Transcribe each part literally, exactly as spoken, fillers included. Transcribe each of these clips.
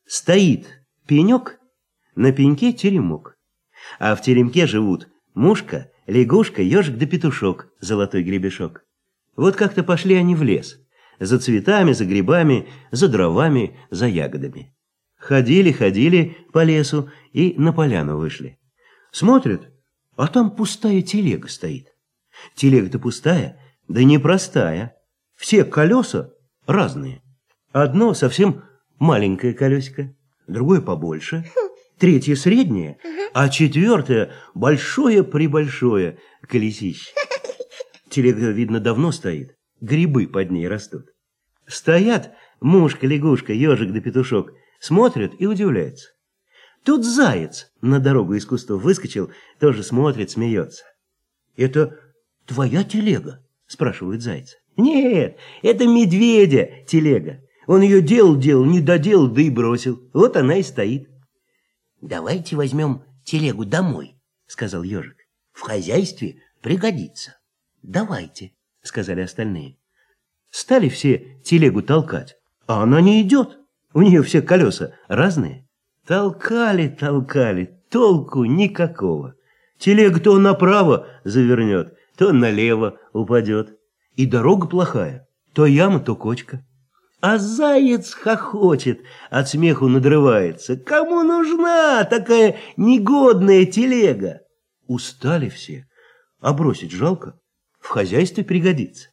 Стоит пенек, на пеньке теремок, а в теремке живут мушка, лягушка, ежик да петушок, золотой гребешок. Вот как-то пошли они в лес, за цветами, за грибами, за дровами, за ягодами. Ходили, ходили по лесу и на поляну вышли. Смотрят, а там пустая телега стоит. Телега-то пустая, да непростая. Все колеса разные. Одно совсем маленькое колесико, другое побольше, третье среднее, а четвертое большое-пребольшое колесище. Телега, видно, давно стоит, грибы под ней растут. Стоят мушка, лягушка, ежик да петушок, смотрят и удивляются. Тут заяц на дорогу из кустов выскочил, тоже смотрит, смеется. «Это твоя телега?» – спрашивает заяц. «Нет, это медведя телега. Он ее делал-делал, не доделал, да и бросил. Вот она и стоит». «Давайте возьмем телегу домой», – сказал ежик. «В хозяйстве пригодится». «Давайте», – сказали остальные. Стали все телегу толкать, а она не идет. У нее все колеса разные. Толкали, толкали, толку никакого. Телега то направо завернет, то налево упадет. И дорога плохая, то яма, то кочка. А заяц хохочет, от смеху надрывается. Кому нужна такая негодная телега? Устали все, а бросить жалко, в хозяйстве пригодится.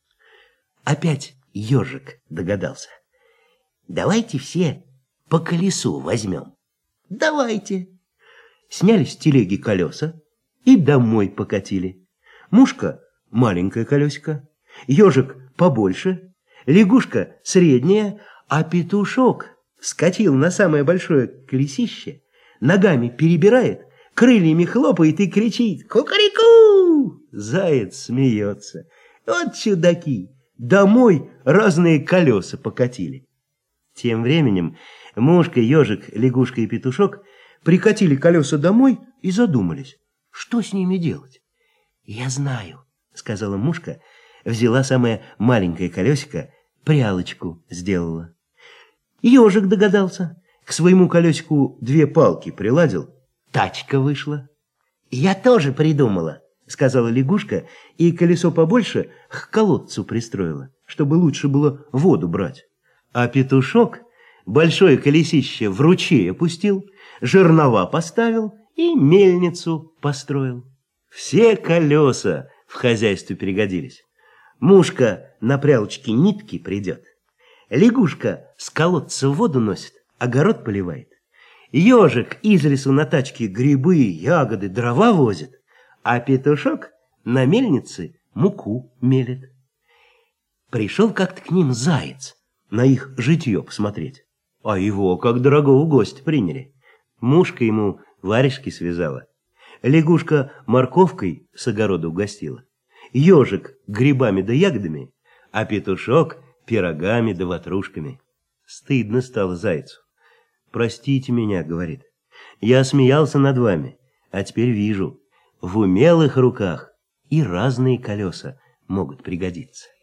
Опять ежик догадался. «Давайте все по колесу возьмем». «Давайте». Сняли с телеги колеса и домой покатили. Мушка – маленькое колесико, ежик побольше, лягушка – средняя, а петушок вскочил на самое большое колесище, ногами перебирает, крыльями хлопает и кричит «Кукареку!». Заяц смеется. Вот чудаки, домой разные колеса покатили. Тем временем мушка, ежик, лягушка и петушок прикатили колеса домой и задумались, что с ними делать. «Я знаю», — сказала мушка, взяла самое маленькое колесико, прялочку сделала. Ежик догадался, к своему колесику две палки приладил, тачка вышла. «Я тоже придумала», — сказала лягушка, и колесо побольше к колодцу пристроила, чтобы лучше было воду брать. А петушок большое колесище в ручей опустил, жернова поставил и мельницу построил. Все колеса в хозяйстве пригодились. Мушка на прялочке нитки придет, лягушка с колодца воду носит, огород поливает, ежик из лесу на тачке грибы, ягоды, дрова возит, а петушок на мельнице муку мелет. Пришел как-то к ним заяц на их житье посмотреть, а его как дорогого гостя приняли. Мушка ему варежки связала, лягушка морковкой с огорода угостила, ежик грибами да ягодами, а петушок пирогами да ватрушками. Стыдно стало зайцу. «Простите меня, — говорит, — я смеялся над вами, а теперь вижу, в умелых руках и разные колеса могут пригодиться».